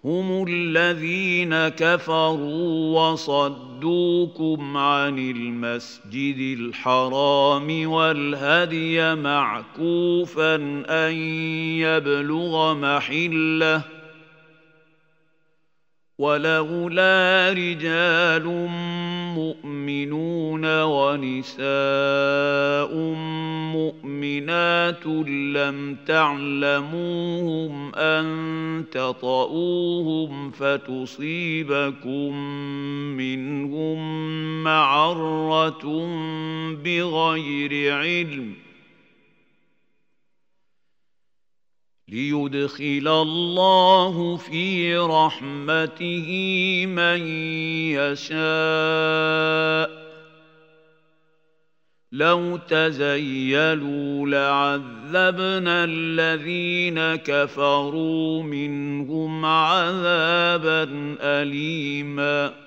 هم الذين كفروا وصدوكم عن المسجد الحرام والهدي معكوفا أن يبلغ محله ولولا رجال مؤمنون ونساء مؤمنات لم تعلموهم أن تطؤوهم فتصيبكم منهم معرة بغير علم ليدخل الله في رحمته من يشاء لو تزيلوا لعذبنا الذين كفروا منهم عذابا أليما